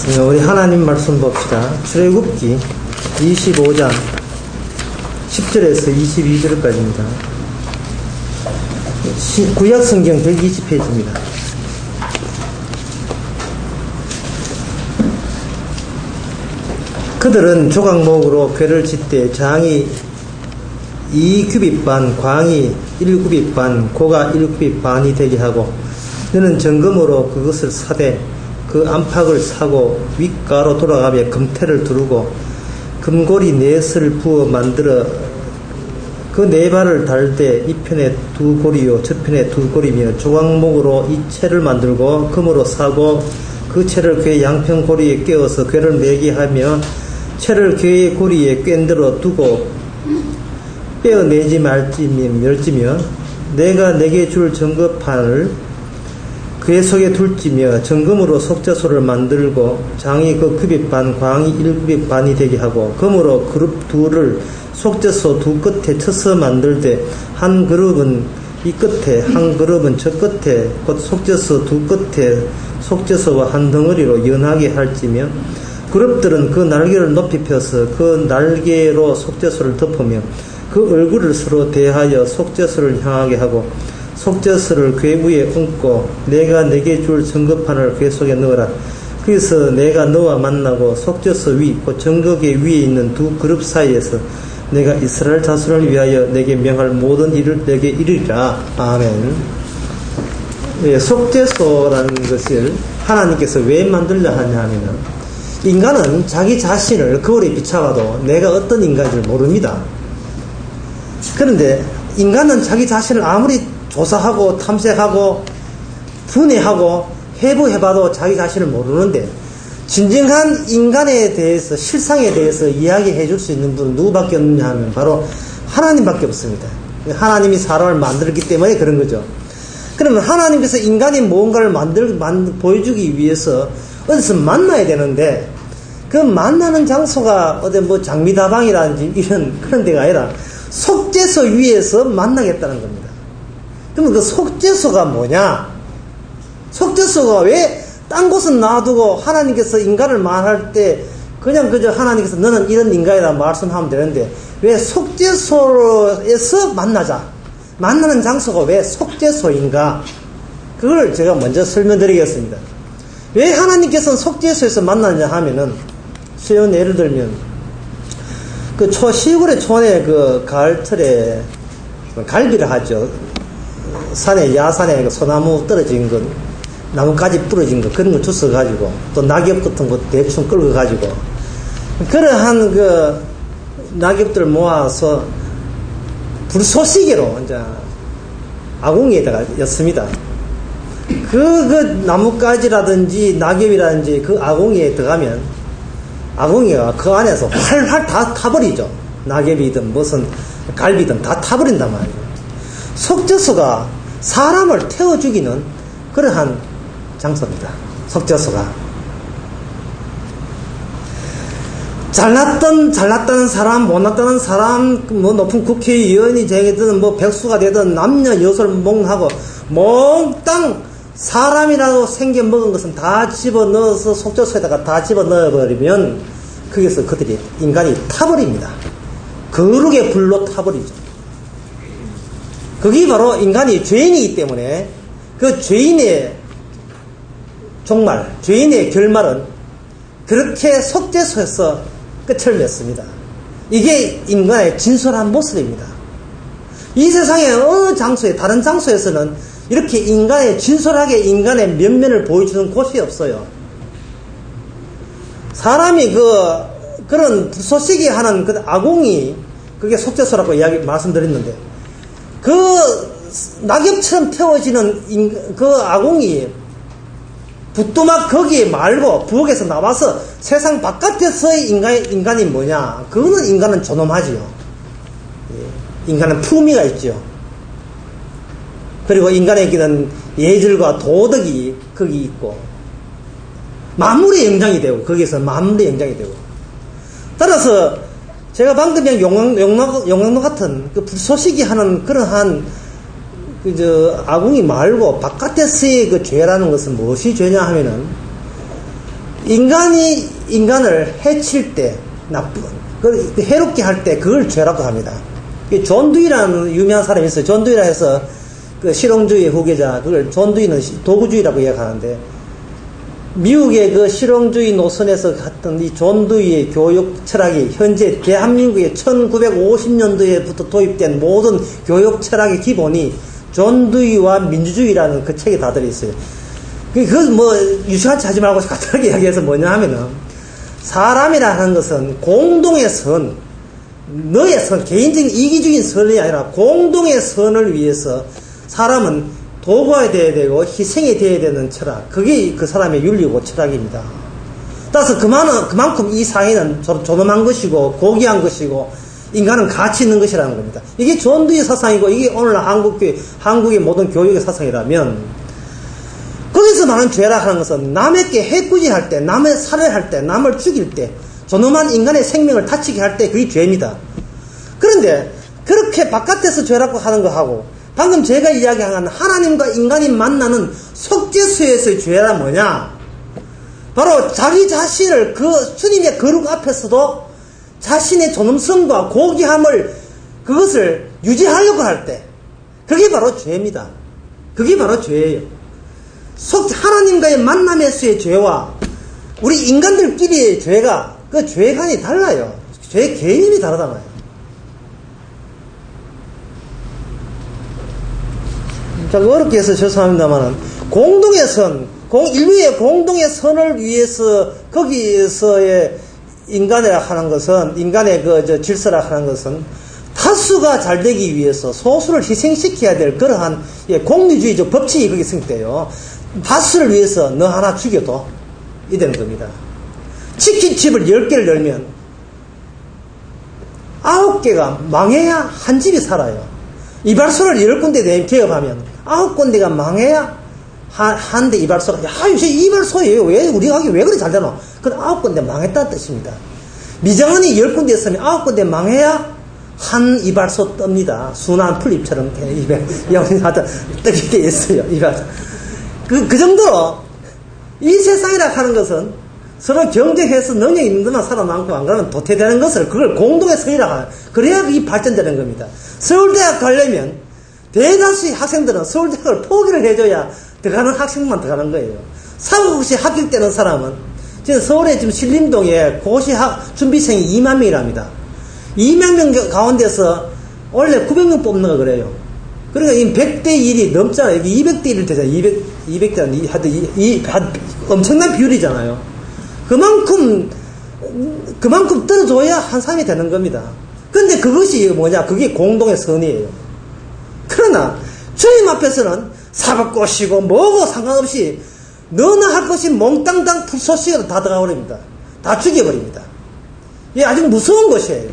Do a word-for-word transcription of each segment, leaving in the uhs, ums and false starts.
우리 하나님 말씀 봅시다. 출애굽기 이십오 장 십 절에서 이십이 절까지입니다. 구약성경 백이십 페이지입니다. 그들은 조각목으로 궤를 짓되 장이 이 규빗 반, 광이 일 규빗 반, 고가 일 규빗 반이 되게 하고 너는 정금으로 그것을 사되 그 안팎을 사고 윗가로 돌아가며 금태를 두르고 금고리 넷을 부어 만들어 그 네 발을 달되 이 편에 두 고리요 저편에 두 고리며 조각목으로 이 채를 만들고 금으로 사고 그 채를 궤 양편 고리에 꿰어서 궤를 매게 하며 채를 궤의 고리에 꿰들어 두고 빼어내지 말지며 멸지며 내가 내게 줄 정금판을 궤 속에 둘지며 정금으로 속죄소를 만들고 장이 그 규빗 반, 광이 일 규빗 반이 되게 하고 금으로 그룹 둘을 속죄소 두 끝에 쳐서 만들되 한 그룹은 이 끝에 한 그룹은 저 끝에 곧 속죄소 두 끝에 속죄소와 한 덩어리로 연하게 할지며 그룹들은 그 날개를 높이 펴서 그 날개로 속죄소를 덮으며 그 얼굴을 서로 대하여 속죄소를 향하게 하고 속죄소를 궤 위에 얹고 내가 내게 줄 정금판을 궤 속에 넣어라. 그래서 내가 너와 만나고 속죄소 위, 곧 정거궤 위에 있는 두 그룹 사이에서 내가 이스라엘 자손을 위하여 내게 명할 모든 일을 내게 이르리라. 아멘. 예, 속죄소라는 것을 하나님께서 왜 만들려 하냐 하면은 인간은 자기 자신을 거울에 비춰봐도 내가 어떤 인간인지 모릅니다. 그런데 인간은 자기 자신을 아무리 조사하고 탐색하고 분해하고 해부해봐도 자기 자신을 모르는데 진정한 인간에 대해서 실상에 대해서 이야기해 줄 수 있는 분은 누구밖에 없느냐 하면 바로 하나님밖에 없습니다. 하나님이 사람을 만들었기 때문에 그런 거죠. 그러면 하나님께서 인간이 무언가를 만들, 만, 보여주기 위해서 어디서 만나야 되는데 그 만나는 장소가 어디 뭐 장미다방이라든지 이런 그런 데가 아니라 속죄소 위에서 만나겠다는 겁니다. 그러면 그 속죄소가 뭐냐? 속죄소가 왜 딴 곳은 놔두고 하나님께서 인간을 말할 때 그냥 그저 하나님께서 너는 이런 인간이라 말씀하면 되는데 왜 속죄소에서 만나자? 만나는 장소가 왜 속죄소인가? 그걸 제가 먼저 설명드리겠습니다. 왜 하나님께서는 속죄소에서 만나냐 하면은 쉬운 예를 들면 그 초, 시골의 촌에 그 가을철에 갈비를 하죠. 산에, 야산에 그 소나무 떨어진 거, 나뭇가지 부러진 거, 그런 거 주워가지고, 또 낙엽 같은 거 대충 끌어가지고, 그러한 그 낙엽들 모아서 불쏘시개로 이제 아궁이에다가 였습니다. 그, 그 나뭇가지라든지 낙엽이라든지 그 아궁이에 들어가면 아궁이가 그 안에서 활활 다 타버리죠. 낙엽이든 무슨 갈비든 다 타버린단 말이에요. 속죄소가 사람을 태워 죽이는 그러한 장소입니다. 속죄소가. 잘났던, 잘났다는 사람, 못났다는 사람, 뭐 높은 국회의원이 되든, 뭐 백수가 되든, 남녀 여소를 몽하고, 몽땅 사람이라고 생겨 먹은 것은 다 집어 넣어서 속죄소에다가 다 집어 넣어버리면, 거기서 그들이, 인간이 타버립니다. 거룩의 불로 타버리죠. 그게 바로 인간이 죄인이기 때문에, 그 죄인의 종말, 죄인의 결말은 그렇게 속죄소에서 끝을 맺습니다. 이게 인간의 진솔한 모습입니다. 이 세상의 어느 장소에, 다른 장소에서는 이렇게 인간의, 진솔하게 인간의 면면을 보여주는 곳이 없어요. 사람이 그, 그런 불쏘시개 하는 그 아궁이, 그게 속죄소라고 이야기, 말씀드렸는데, 그 낙엽처럼 태워지는 인, 그 아궁이, 부뚜막 거기에 말고 부엌에서 나와서 세상 바깥에서의 인간, 인간이 뭐냐? 그거는 인간은 존엄하지요. 인간은 품위가 있죠. 그리고 인간에게는 예절과 도덕이 거기 있고 만물의 영장이 되고 거기에서 만물의 영장이 되고 따라서 제가 방금 용광, 용광, 용광로 같은 그 불쏘시개 하는 그러한 그, 저, 아궁이 말고 바깥에서의 그 죄라는 것은 무엇이 죄냐 하면은 인간이 인간을 해칠 때, 나쁜, 그 해롭게 할 때 그걸 죄라고 합니다. 존 두이라는 유명한 사람이 있어요. 존 두이라 해서 그 실용주의 후계자, 그걸 존 두이는 도구주의라고 이야기하는데, 미국의 그 실용주의 노선에서 갔던 이 존 두이의 교육 철학이 현재 대한민국의 천구백오십 년도에부터 도입된 모든 교육 철학의 기본이 존 두이와 민주주의라는 그 책에 다 들어있어요. 그건 뭐 유치하지 하지 말고 간단하게 이야기해서 뭐냐 하면은, 사람이라 하는 것은 공동의 선, 너의 선, 개인적인 이기적인 선이 아니라 공동의 선을 위해서 사람은 도구가 되어야 되고 희생이 되어야 되는 철학, 그게 그 사람의 윤리고 철학입니다. 따라서 그만은, 그만큼 이 사회는 존엄한 것이고 고귀한 것이고 인간은 가치 있는 것이라는 겁니다. 이게 존 두이 사상이고 이게 오늘날 한국, 한국의 모든 교육의 사상이라면, 거기서 말하는 죄라 하는 것은 남에게 해꾸지할 때, 남의 살해할 때, 남을 죽일 때, 존엄한 인간의 생명을 다치게 할 때 그게 죄입니다. 그런데 그렇게 바깥에서 죄라고 하는 거하고 방금 제가 이야기한 하나님과 인간이 만나는 속죄수에서의 죄라 뭐냐? 바로 자기 자신을 그 주님의 거룩 앞에서도 자신의 존엄성과 고귀함을 그것을 유지하려고 할 때 그게 바로 죄입니다. 그게 바로 죄예요. 속 하나님과의 만남에서의 죄와 우리 인간들끼리의 죄가 그 죄관이 달라요. 죄 개념이 다르잖아요. 자, 어렵게 해서 죄송합니다만은, 공동의 선, 공, 인류의 공동의 선을 위해서, 거기서의 인간이라 하는 것은, 인간의 그, 저, 질서라 하는 것은, 다수가 잘 되기 위해서 소수를 희생시켜야 될 그러한, 예, 공리주의적 법칙이 거기 생겨요. 다수를 위해서 너 하나 죽여도, 이되는 겁니다. 치킨집을 열 개를 열면, 아홉 개가 망해야 한 집이 살아요. 이발소를 열 군데 개업하면, 아홉 군데가 망해야 한 대 이발소가, 야, 요새 이발소예요. 왜, 우리 가게 왜 그리 잘 되나? 그건 아홉 군데 망했다는 뜻입니다. 미장원이 열 군데 있으면 아홉 군데 망해야 한 이발소 뜹니다. 순한 풀잎처럼, 입에, 영하다, 뜨게 돼 있어요. 이발소. 그, 그 정도로, 이 세상이라 하는 것은 서로 경쟁해서 능력 있는 것만 살아남고 안 그러면 도태되는 것을, 그걸 공동의 선이라고 하는, 그래야 이 발전되는 겁니다. 서울대학 가려면, 대다수의 학생들은 서울대학을 포기를 해줘야 들어가는 학생만 들어가는 거예요. 사고 없이 합격되는 사람은, 지금 서울에 지금 신림동에 고시 학, 준비생이 이만 명이랍니다. 이만 명 가운데서 원래 구백 명 뽑는 거 그래요. 그러니까 이 백 대 일이 넘잖아요. 여기 이백 대 일 되잖아요. 이백, 이백 대 일, 하여튼 이, 이, 엄청난 비율이잖아요. 그만큼, 그만큼 떨어져야 한 사람이 되는 겁니다. 근데 그것이 뭐냐? 그게 공동의 선이에요. 그러나 주님 앞에서는 사법고시고 뭐고 상관없이 너나 할 것이 몽땅땅 풀소식으로 다 들어가버립니다. 다 죽여버립니다. 이게 아주 무서운 것이에요.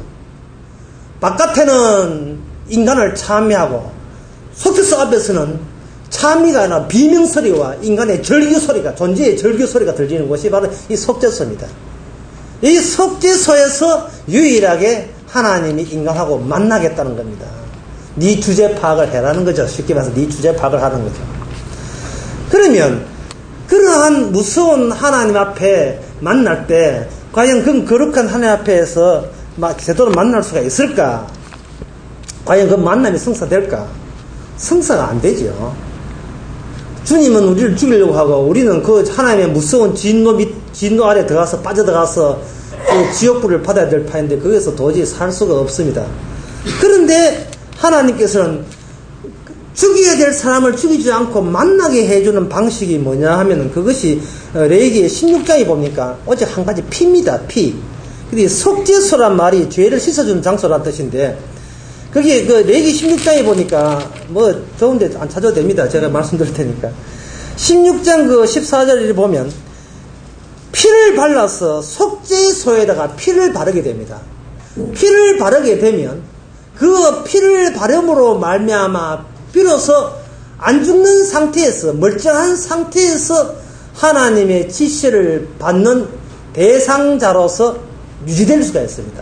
바깥에는 인간을 참미하고 속죄소 앞에서는 참미가 아니라 비명소리와 인간의 절규소리가, 존재의 절규소리가 들리는 곳이 바로 이 속죄소입니다. 이 속죄소에서 유일하게 하나님이 인간하고 만나겠다는 겁니다. 네 주제 파악을 해라는 거죠. 쉽게 말해서 네 주제 파악을 하는 거죠. 그러면 그러한 무서운 하나님 앞에 만날 때 과연 그 거룩한 하나님 앞에서 막 제대로 만날 수가 있을까? 과연 그 만남이 성사될까? 성사가 안 되죠. 주님은 우리를 죽이려고 하고 우리는 그 하나님의 무서운 진노 밑, 진노 아래 들어가서 빠져들어가서 그 지옥불을 받아야 될 판인데 거기서 도저히 살 수가 없습니다. 그런데 하나님께서는 죽여야 될 사람을 죽이지 않고 만나게 해주는 방식이 뭐냐 하면은 그것이 레위기 십육 장에 보니까 어제 한 가지 피입니다. 피. 근데 속죄소란 말이 죄를 씻어주는 장소란 뜻인데 거기 그 레위기 십육 장에 보니까 뭐 좋은데 안 찾아도 됩니다. 제가 말씀드릴 테니까. 십육 장 그 십사 절을 보면 피를 발라서 속죄소에다가 피를 바르게 됩니다. 피를 바르게 되면 그 피를 바름으로 말미암아 비로소 안 죽는 상태에서 멀쩡한 상태에서 하나님의 지시를 받는 대상자로서 유지될 수가 있습니다.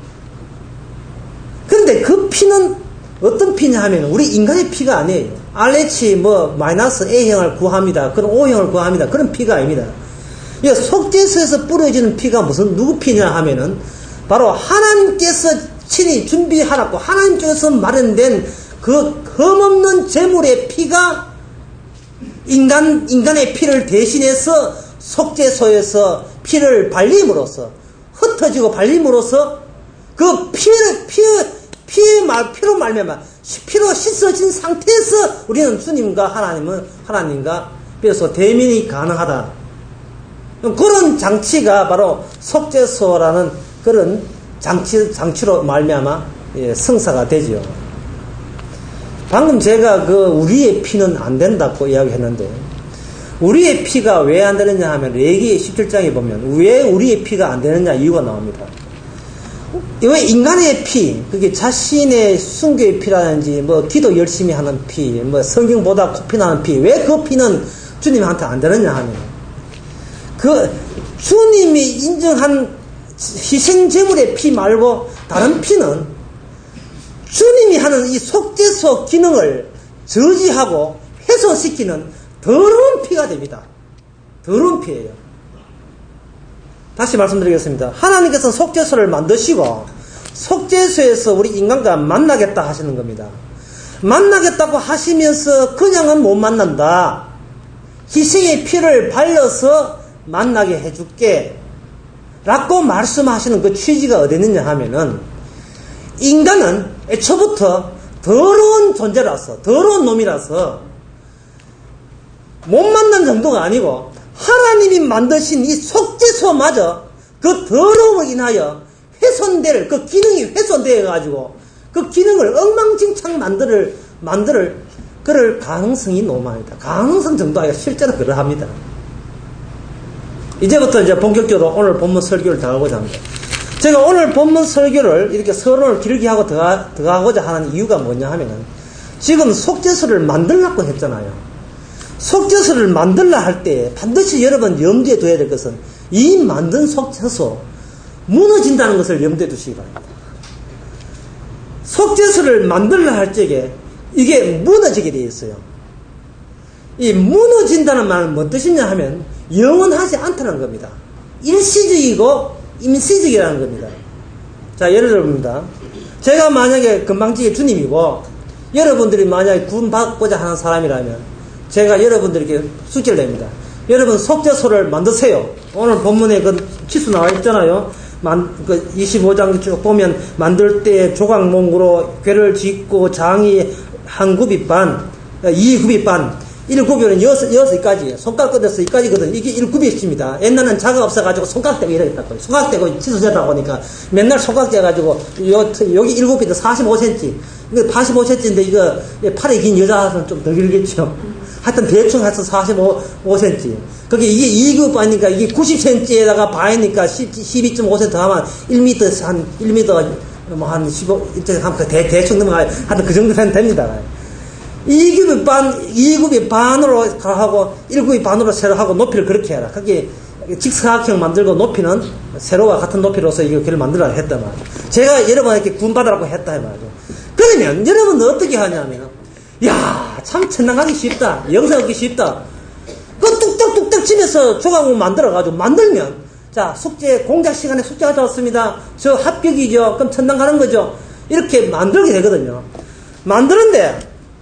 그런데 그 피는 어떤 피냐 하면 우리 인간의 피가 아니에요. 알에치 뭐 마이너스 A형을 구합니다. 그런 O형을 구합니다. 그런 피가 아닙니다. 이 속죄소에서 뿌려지는 피가 무슨 누구 피냐 하면은 바로 하나님께서 친히 준비하라고 하나님 쪽에서 마련된 그 흠없는 제물의 피가 인간, 인간의 피를 대신해서 속죄소에서 피를 발림으로써 흩어지고 발림으로써 그 피를, 피, 피의 말, 피로 말미암아 피로 씻어진 상태에서 우리는 주님과 하나님은, 하나님과 비로소 대면이 가능하다. 그런 장치가 바로 속죄소라는 그런 장치, 장치로 말미암아 예, 성사가 되지요. 방금 제가 그 우리의 피는 안 된다고 이야기했는데, 우리의 피가 왜 안 되느냐 하면 레위기 십칠 장에 보면 왜 우리의 피가 안 되느냐 이유가 나옵니다. 왜 인간의 피, 그게 자신의 순교의 피라든지 뭐 기도 열심히 하는 피, 뭐 성경보다 코피 나는 피, 왜 그 피는 주님한테 안 되느냐 하면 그 주님이 인정한 희생 제물의 피 말고 다른 피는 주님이 하는 이 속죄소 기능을 저지하고 훼손시키는 더러운 피가 됩니다. 더러운 피예요. 다시 말씀드리겠습니다. 하나님께서 속죄소를 만드시고 속죄소에서 우리 인간과 만나겠다 하시는 겁니다. 만나겠다고 하시면서 그냥은 못 만난다. 희생의 피를 발려서 만나게 해줄게 라고 말씀하시는 그 취지가 어디 있느냐 하면은 인간은 애초부터 더러운 존재라서 더러운 놈이라서 못 만난 정도가 아니고 하나님이 만드신 이 속죄소마저 그 더러움을 인하여 훼손될 그 기능이 훼손되어 가지고 그 기능을 엉망진창 만들 만들 그럴 가능성이 너무 많습니다. 가능성 정도 아니라 실제로 그러합니다. 이제부터 이제 본격적으로 오늘 본문 설교를 들어가고자 합니다. 제가 오늘 본문 설교를 이렇게 서론을 길게 하고 들어가, 들어가고자 하는 이유가 뭐냐 하면은 지금 속죄소를 만들라고 했잖아요. 속죄소를 만들라 할 때 반드시 여러분 염두에 둬야 될 것은 이 만든 속죄소 무너진다는 것을 염두에 두시기 바랍니다. 속죄소를 만들라 할 적에 이게 무너지게 되어 있어요. 이 무너진다는 말은 무슨 뜻이냐 하면 영원하지 않다는 겁니다. 일시적이고 임시적이라는 겁니다. 자, 예를 들어봅니다. 제가 만약에 금방지게 주님이고 여러분들이 만약에 구원받고자 하는 사람이라면 제가 여러분들에게 숙제를 냅니다. 여러분 속죄소를 만드세요. 오늘 본문에 그 치수 나와 있잖아요. 만, 그 이십오 장 쭉 보면 만들 때 조각몽으로 궤를 짓고 장이 한 굽이 반, 이 굽이 반, 일 굽이는 여섯, 여섯까지, 손가락 끝에서 이까지거든. 이게 일 굽이십니다. 옛날에는 자가 없어가지고 손가락 떼고 이러겠다고. 손가락 떼고 치수제다 보니까 맨날 손가락 떼가지고 요, 여기 일 굽이도 사십오 센티미터. 이거 팔십오 센티미터인데 이거 팔이 긴 여자는 좀 더 길겠죠. 하여튼 대충 해서 사십오 센티미터. 그게 이게 이 급 아니까 이게 구십 센티미터에다가 반이니까 십이 점 오 센티미터 하면 일 미터, 한 일 미터, 뭐 한 십오, 하면 대, 대충 넘어가요. 하여튼 그 정도 되면 됩니다. 이 굽이 반, 이 굽이 반으로 하고 일 굽이 반으로 세로 하고 높이를 그렇게 해라. 그게 직사각형 만들고 높이는 세로와 같은 높이로서 이거 길을 만들어야 했단 말이에요. 제가 여러분에게 구원받으라고 했다 해 말이죠. 그러면 여러분은 어떻게 하냐면, 야, 참 천당하기 쉽다. 영생 얻기 쉽다. 그 뚝딱뚝딱 치면서 조각을 만들어가지고 만들면, 자, 숙제, 공작 시간에 숙제가 좋았습니다. 저 합격이죠. 그럼 천당 가는 거죠. 이렇게 만들게 되거든요. 만드는데,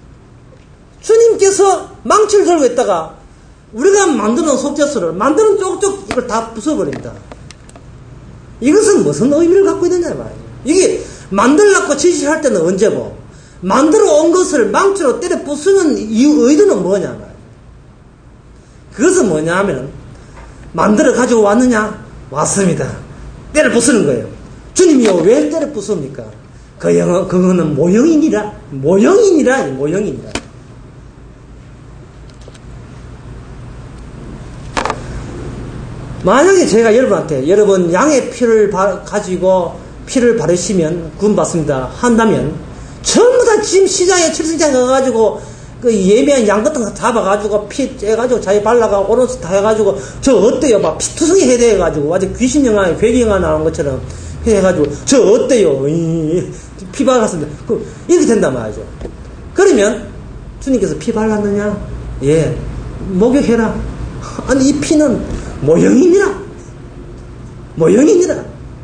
주님께서 망치를 들고 있다가, 우리가 만드는 속죄소를, 만드는 쪽쪽 이걸 다 부숴버립니다. 이것은 무슨 의미를 갖고 있느냐 말이에요. 이게 만들려고 지시할 때는 언제고, 만들어 온 것을 망치로 때려 부수는 이유, 의도는 뭐냐 말이에요. 그것은 뭐냐 하면, 만들어 가지고 왔느냐? 왔습니다. 때려 부수는 거예요. 주님이요, 왜 때려 부숩니까? 그 영어, 그거는 모형이니라, 모형이니라, 모형이니라. 만약에 제가 여러분한테, 여러분 양의 피를 바, 가지고 피를 바르시면 구원받습니다 한다면, 전부 다 지금 시장에 칠순장 가가지고 그 예매한 양 같은 거 잡아가지고 피 째가지고 자기 발라가고 오른손 다 해가지고 저 어때요? 막 피투성이 해야 돼가지고 아주 귀신 영화에 괴기 영화 나오는 것처럼 해가지고 저 어때요? 피 발랐습니다. 그 이렇게 된단 말이죠. 그러면 주님께서 피 발랐느냐? 예. 목욕해라. 아니 이 피는 모형이니라. 모형이니라.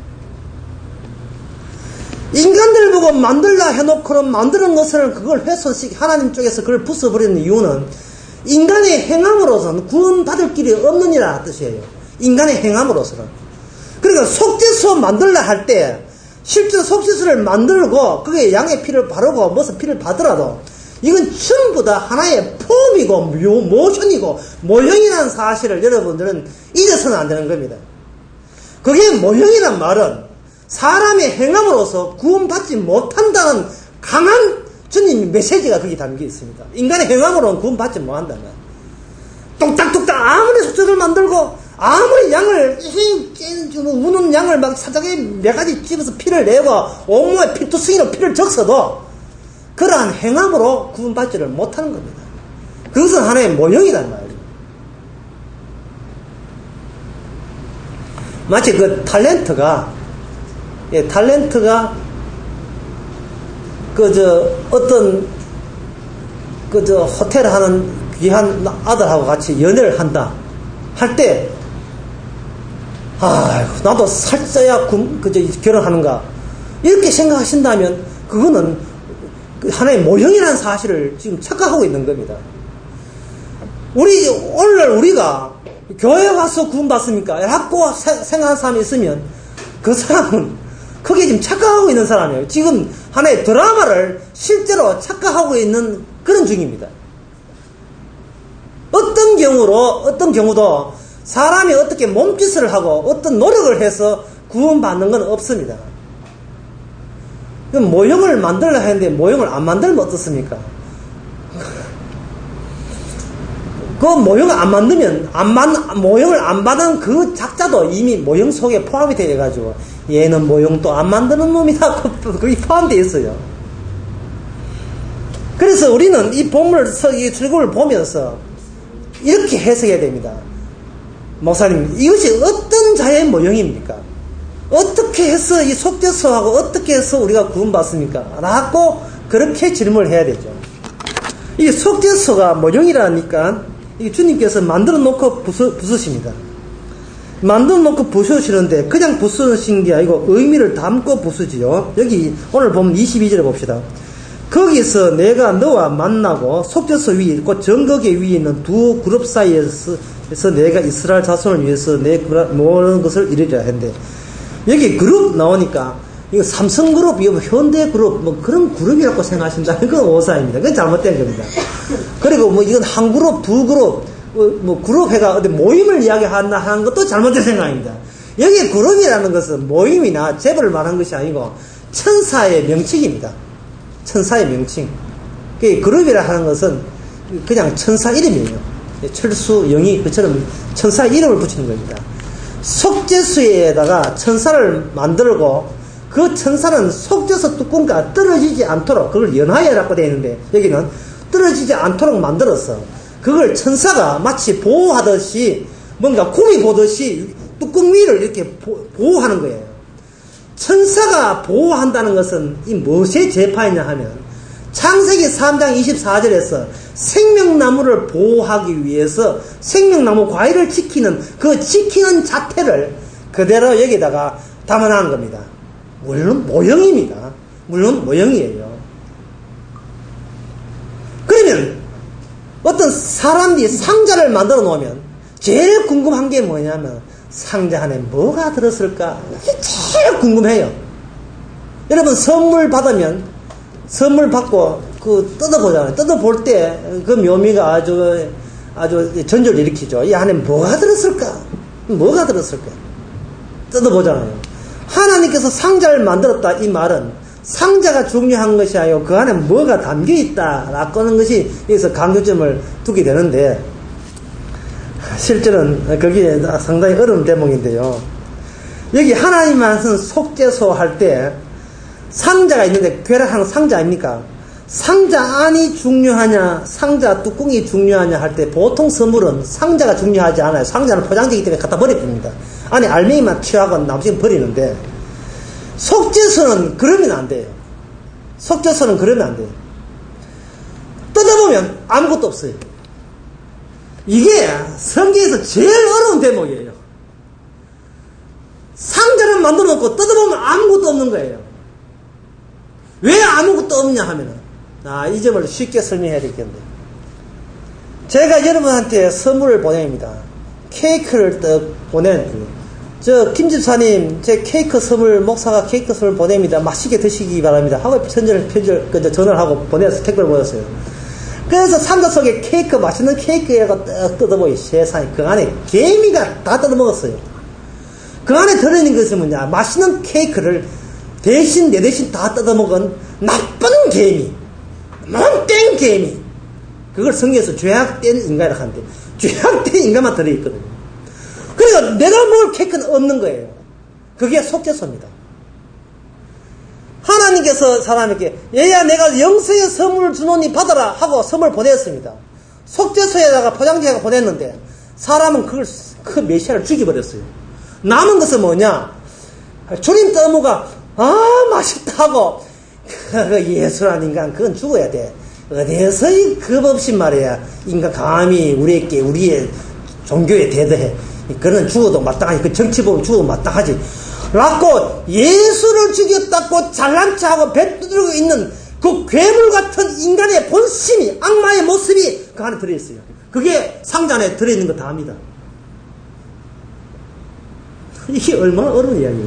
인간들 보고 만들라 해놓고는 만드는 것을 그걸 훼손시키 하나님 쪽에서 그걸 부숴버리는 이유는 인간의 행함으로서는 구원받을 길이 없느니라 뜻이에요. 인간의 행함으로서는. 그러니까 속죄소 만들라 할 때 실제로 속죄소를 만들고 그게 양의 피를 바르고 무슨 피를 받더라도 이건 전부 다 하나의 폼이고 모션이고 모형이라는 사실을 여러분들은 잊어서는 안 되는 겁니다. 그게 모형이란 말은 사람의 행함으로서 구원받지 못한다는 강한 주님의 메시지가 거기 담겨 있습니다. 인간의 행함으로는 구원받지 못한다는 거예요. 뚝딱뚝딱 아무리 속죄를 만들고 아무리 양을 우는 양을 막 사자기 몇 가지 집어서 피를 내고 온몸에 피투성이로 피를 적셔도 그러한 행함으로 구원받지를 못하는 겁니다. 그것은 하나의 모형이란 말이에요. 마치 그 탤런트가 예, 탤런트가 그 저 어떤 그 저 호텔 하는 귀한 아들하고 같이 연애를 한다 할 때 아, 나도 살쪄야 그저 결혼하는가 이렇게 생각하신다면 그거는 하나의 모형이라는 사실을 지금 착각하고 있는 겁니다. 우리 오늘날 우리가 교회 와서 구원받습니까? 라고 생각하는 사람이 있으면 그 사람은 크게 지금 착각하고 있는 사람이에요. 지금 하나의 드라마를 실제로 착각하고 있는 그런 중입니다. 어떤 경우로 어떤 경우도 사람이 어떻게 몸짓을 하고 어떤 노력을 해서 구원받는 건 없습니다. 모형을 만들려 하는데 모형을 안 만들면 어떻습니까? 그 모형을 안 만들면 안 만, 모형을 안 받은 그 작자도 이미 모형 속에 포함이 되어가지고 얘는 모형도 안 만드는 놈이다 그게 포함되어 있어요. 그래서 우리는 이 본문을 이 출구를 보면서 이렇게 해석해야 됩니다. 목사님, 이것이 어떤 자의 모형입니까? 어떻게 해서 이 속죄소하고 어떻게 해서 우리가 구원받습니까? 라고 그렇게 질문을 해야 되죠. 이 속죄소가 모형이라니까 이 주님께서 만들어 놓고 부수, 부수십니다. 만들어 놓고 부수시는데 그냥 부수신 게 아니고 의미를 담고 부수지요. 여기 오늘 보면 이십이 절에 봅시다. 거기서 내가 너와 만나고 속죄소 위에 곧 정거계 위에 있는 두 그룹 사이에서 내가 이스라엘 자손을 위해서 내 모든 것을 이루리라 했는데 여기 그룹 나오니까 이거 삼성 그룹, 이거 현대 그룹 뭐 그런 그룹이라고 생각하신다면 그건 오사입니다. 그건 잘못된 겁니다. 그리고 뭐 이건 한 그룹, 두 그룹 뭐 그룹 해가 어디 모임을 이야기한다 하는 것도 잘못된 생각입니다. 여기 그룹이라는 것은 모임이나 재벌을 말한 것이 아니고 천사의 명칭입니다. 천사의 명칭. 그룹이라 하는 것은 그냥 천사 이름이에요. 철수, 영희, 그처럼 천사 이름을 붙이는 겁니다. 속죄수에다가 천사를 만들고 그 천사는 속죄수 뚜껑과 떨어지지 않도록 그걸 연하여라고 되어 있는데 여기는 떨어지지 않도록 만들었어. 그걸 천사가 마치 보호하듯이 뭔가 곰이 보듯이 뚜껑 위를 이렇게 보호하는 거예요. 천사가 보호한다는 것은 이 무엇의 재판이냐 하면 창세기 삼 장 이십사 절에서 생명나무를 보호하기 위해서 생명나무 과일을 지키는 그 지키는 자태를 그대로 여기다가 담아놓은 겁니다. 물론 모형입니다. 물론 모형이에요. 그러면 어떤 사람들이 상자를 만들어 놓으면 제일 궁금한 게 뭐냐면 상자 안에 뭐가 들었을까? 제일 궁금해요. 여러분 선물 받으면 선물 받고 그 뜯어보잖아요. 뜯어볼 때 그 묘미가 아주 아주 전율을 일으키죠. 이 안에 뭐가 들었을까? 뭐가 들었을까? 뜯어보잖아요. 하나님께서 상자를 만들었다 이 말은 상자가 중요한 것이 아니고 그 안에 뭐가 담겨있다라고 하는 것이 여기서 강조점을 두게 되는데 실제는 그게 상당히 어려운 대목인데요. 여기 하나님만은 속죄소 할 때 상자가 있는데 괴락하는 상자 아닙니까? 상자 안이 중요하냐 상자 뚜껑이 중요하냐 할 때 보통 선물은 상자가 중요하지 않아요. 상자는 포장지이기 때문에 갖다 버려줍니다. 안에 알맹이만 취하고 나머지는 버리는데 속죄소는 그러면 안 돼요. 속죄소는 그러면 안 돼요. 뜯어보면 아무것도 없어요. 이게 성경에서 제일 어려운 대목이에요. 상자를 만들어 놓고 뜯어보면 아무것도 없는 거예요. 왜 아무것도 없냐 하면은, 아, 이 점을 쉽게 설명해야 되겠는데. 제가 여러분한테 선물을 보냅니다. 케이크를 떡 보낸, 저, 김집사님, 제 케이크 선물, 목사가 케이크 선물 보냅니다. 맛있게 드시기 바랍니다. 하고 편지를, 편지를, 전화를 하고 보내서 택배를 보냈어요. 그래서 상자 속에 케이크, 맛있는 케이크가 떡 뜯어보이, 세상에. 그 안에 개미가 다 뜯어먹었어요. 그 안에 들어있는 것은 뭐냐? 맛있는 케이크를 대신, 내 대신 다 뜯어먹은 나쁜 개미. 못된 개미. 그걸 성경에서 죄악된 인간이라고 하는데, 죄악된 인간만 들어있거든요. 그러니까 내가 먹을 케이크는 없는 거예요. 그게 속죄소입니다. 하나님께서 사람에게, 얘야, 내가 영생의 선물을 주노니 받아라 하고 선물 보냈습니다. 속죄소에다가 포장지에다가 보냈는데, 사람은 그걸, 그 메시아를 죽여버렸어요. 남은 것은 뭐냐? 주님 떠무가, 아, 맛있다고. 그 예수란 인간, 그건 죽어야 돼. 어디에서 이 겁 없이 말이야. 인간 감히 우리에게, 우리의 종교에 대대해. 그는 죽어도 마땅하지. 그 정치 보면 죽어도 마땅하지. 라고 예수를 죽였다고 잘난 체하고 배 두드리고 있는 그 괴물 같은 인간의 본심이, 악마의 모습이 그 안에 들어있어요. 그게 상자 안에 들어있는 거 다 압니다. 이게 얼마나 어려운 이야기예요.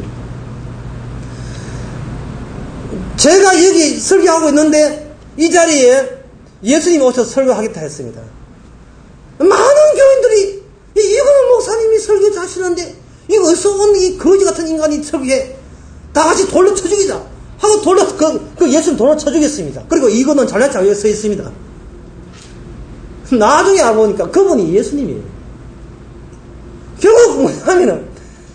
제가 여기 설교하고 있는데 이 자리에 예수님이 오셔서 설교하겠다 했습니다. 많은 교인들이 이거는 목사님이 설교 하시는데 이거 어디서 온 이 거지 같은 인간이 설교해. 다 같이 돌로 쳐 죽이자 하고 돌로 그, 그 예수님 돌로 쳐 죽였습니다. 그리고 이거는 잘난 척하고 서 있습니다. 나중에 알아보니까 그분이 예수님이에요. 결국 뭐냐면은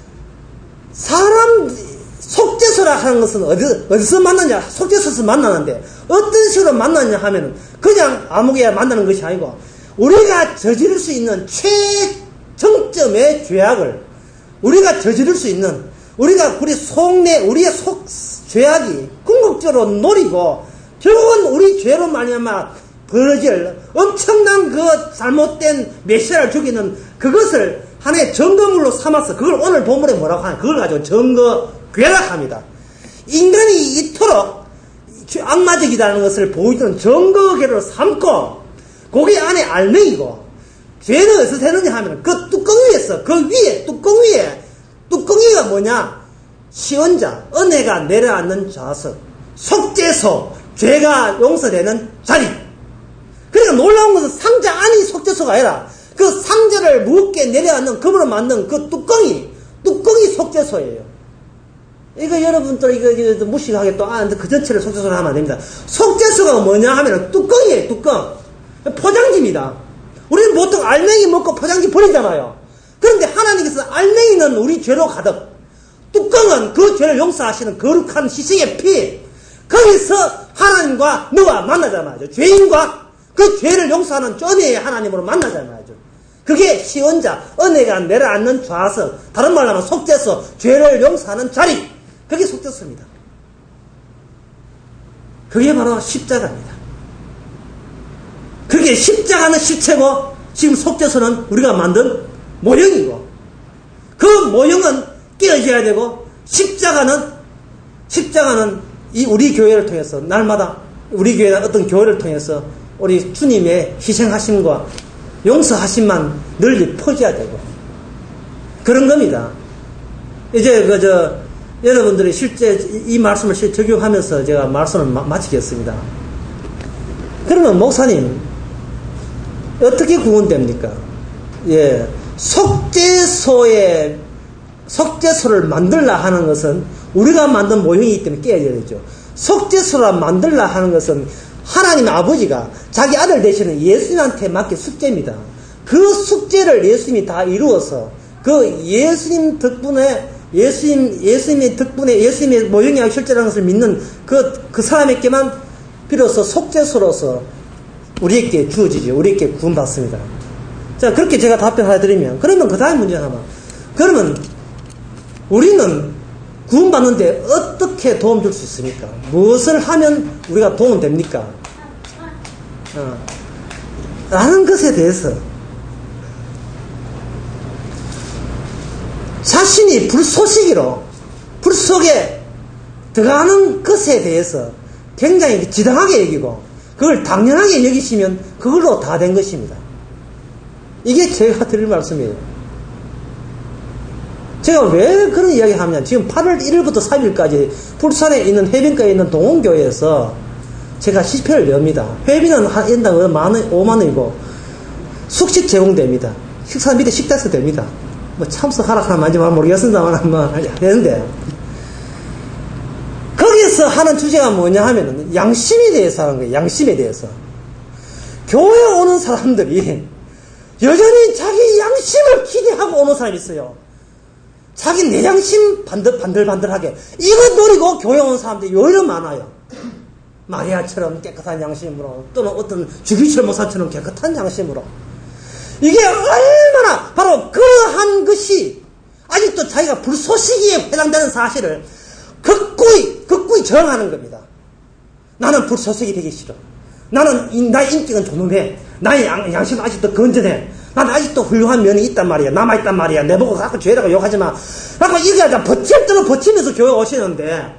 사람 속죄소라 하는 것은 어디, 어디서 만나냐? 속죄소에서 만나는데 어떤 식으로 만나냐 하면은 그냥 아무개야 만나는 것이 아니고 우리가 저지를 수 있는 최정점의 죄악을 우리가 저지를 수 있는 우리가 우리 속내 우리의 속 죄악이 궁극적으로 노리고 결국은 우리 죄로 말미암아 벌어질 엄청난 그 잘못된 메시아를 죽이는 그것을 하나의 증거물로 삼아서 그걸 오늘 본문에 뭐라고 하냐? 그걸 가지고 증거괴락합니다. 인간이 이토록 악마적이라는 것을 보여주는 증거괴를 삼고 거기 안에 알맹이고 죄는 어디서 되느냐 하면 그 뚜껑 위에서 그 위에 뚜껑 위에 뚜껑이가 뭐냐? 시언자 은혜가 내려앉는 좌석 속죄소 죄가 용서되는 자리. 그러니까 놀라운 것은 상자 안이 속죄소가 아니라 그 상자를 무겁게 내려앉는 금으로 만든 그 뚜껑이 뚜껑이 속죄소예요. 이거 여러분들 이거, 이거 무식하게 또 아, 그 전체를 속죄소로 하면 안 됩니다. 속죄소가 뭐냐 하면 뚜껑이에요. 뚜껑. 포장지입니다. 우리는 보통 알맹이 먹고 포장지 버리잖아요. 그런데 하나님께서 알맹이는 우리 죄로 가득, 뚜껑은 그 죄를 용서하시는 거룩한 희생의 피. 거기서 하나님과 너와 만나자 말이죠. 죄인과 그 죄를 용서하는 은혜의 하나님으로 만나자 말이죠. 그게 시언자, 은혜가 내려앉는 좌석, 다른 말로 하면 속죄소, 죄를 용서하는 자리. 그게 속죄소입니다. 그게 바로 십자가입니다. 그게 십자가는 실체고 지금 속죄소는 우리가 만든 모형이고 그 모형은 깨어져야 되고 십자가는 십자가는 이 우리 교회를 통해서 날마다 우리 교회나 어떤 교회를 통해서 우리 주님의 희생하심과 용서하심만 널리 퍼져야 되고 그런 겁니다. 이제 그저 여러분들이 실제 이 말씀을 실제 적용하면서 제가 말씀을 마, 마치겠습니다. 그러면 목사님 어떻게 구원됩니까? 예, 속죄소에 속죄소를 만들라 하는 것은 우리가 만든 모형이기 때문에 깨어져야 되죠. 속죄소를 만들라 하는 것은 하나님 아버지가 자기 아들 되시는 예수님한테 맡긴 숙제입니다. 그 숙제를 예수님이 다 이루어서 그 예수님 덕분에 예수님 예수님의 덕분에 예수님의 모형이 실제라는 것을 믿는 그, 그 사람에게만 비로소 속죄소로서 우리에게 주어지죠. 우리에게 구원받습니다. 자, 그렇게 제가 답변 하나 드리면, 그러면 그 다음 문제가 아마, 그러면 우리는 구원받는데 어떻게 도움 줄 수 있습니까? 무엇을 하면 우리가 도움 됩니까? 어, 라는 것에 대해서 자신이 불쏘시기로 불 속에 들어가는 것에 대해서 굉장히 지당하게 여기고 그걸 당연하게 여기시면 그걸로 다 된 것입니다. 이게 제가 드릴 말씀이에요. 제가 왜 그런 이야기 하면 지금 팔월 일일부터 삼일까지 풀산에 있는 해변가에 있는 동원교회에서 제가 식표를 엽니다. 회비는 한 인당 만 원, 오만 원이고 숙식 제공됩니다. 식사 밑에 식대서 됩니다. 뭐 참석하라 하나 말지 말 모르겠습니다만 뭐 되는데 거기서 하는 주제가 뭐냐 하면은 양심에 대해서 하는 거예요. 양심에 대해서. 교회 오는 사람들이 여전히 자기 양심을 기대하고 오는 사람이 있어요. 자기 내 양심 반들, 반들반들하게 이거 노리고 교회 오는 사람들이 오히려 많아요. 마리아처럼 깨끗한 양심으로 또는 어떤 주기철 목사처럼 깨끗한 양심으로 이게 얼마나 바로 그러한 것이 아직도 자기가 불쏘시기에 해당되는 사실을 극구이 극구이 저항하는 겁니다. 나는 불쏘시기 되기 싫어. 나는 나의 인격은 존엄해. 나의 양, 양심은 아직도 건전해. 나는 아직도 훌륭한 면이 있단 말이야. 남아있단 말이야. 내보고 자꾸 죄라고 욕하지 마. 라고 이게 아니라 버틸 대로 버티면서 교회 오시는데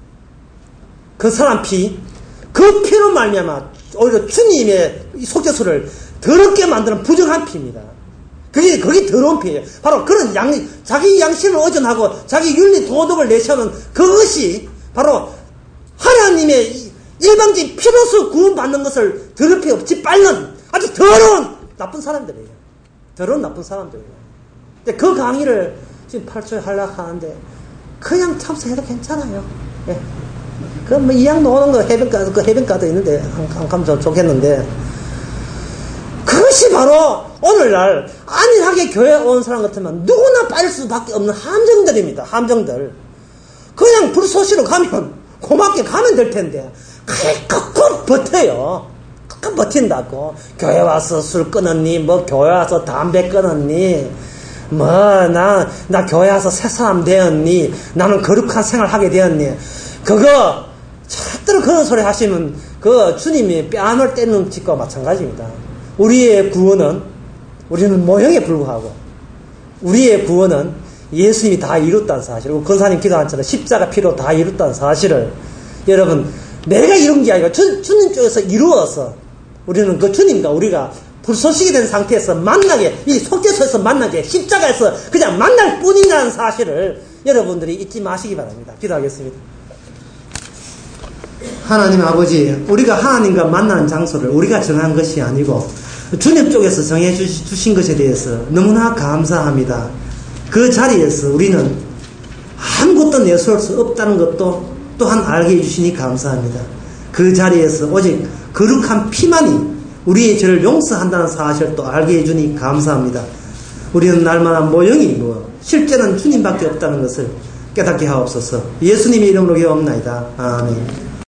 그 사람 피, 그 피로 말미암아 오히려 주님의 속죄수를 더럽게 만드는 부정한 피입니다. 그게, 그게 더러운 피예요. 바로 그런 양, 자기 양심을 의존하고 자기 윤리 도덕을 내세우는 그것이 바로 하나님의 일방적인 피로서 구원받는 것을 더럽히 없이 빨는 아주 더러운 나쁜 사람들이에요. 더러운 나쁜 사람들이에요. 근데 그 강의를 지금 팔 초에 하려고 하는데 그냥 참석해도 괜찮아요. 예. 그 뭐 이양 노는 거 해변가, 그 해변가도 있는데 안, 안 가면 좋겠는데 그것이 바로 오늘날 안일하게 교회 온 사람 같으면 누구나 빠질 수밖에 없는 함정들입니다. 함정들. 그냥 불쏘시로 가면 고맙게 가면 될 텐데 꾹꾹 버텨요. 꾹꾹 버틴다고. 교회 와서 술 끊었니? 뭐 교회 와서 담배 끊었니? 뭐 나 나 교회 와서 새 사람 되었니? 나는 거룩한 생활 하게 되었니? 그거 절대로 그런 소리 하시면 그 주님이 뺨을 때리는 짓과 마찬가지입니다. 우리의 구원은 우리는 모형에 불과하고 우리의 구원은 예수님이 다 이뤘다는 사실, 권사님 기도한 처럼 십자가 피로 다 이뤘다는 사실을 여러분 내가 이룬 게 아니고 주, 주님 쪽에서 이루어서 우리는 그 주님과 우리가 불쏘시게 된 상태에서 만나게, 이 속죄소에서 만나게, 십자가에서 그냥 만날 뿐이라는 사실을 여러분들이 잊지 마시기 바랍니다. 기도하겠습니다. 하나님 아버지, 우리가 하나님과 만나는 장소를 우리가 정한 것이 아니고 주님 쪽에서 정해 주신 것에 대해서 너무나 감사합니다. 그 자리에서 우리는 아무것도 내세울 수 없다는 것도 또한 알게 해주시니 감사합니다. 그 자리에서 오직 거룩한 피만이 우리의 죄를 용서한다는 사실을 또 알게 해주니 감사합니다. 우리는 날마다 모형이고 실제는 주님밖에 없다는 것을 깨닫게 하옵소서. 예수님의 이름으로 기도합니다. 아멘.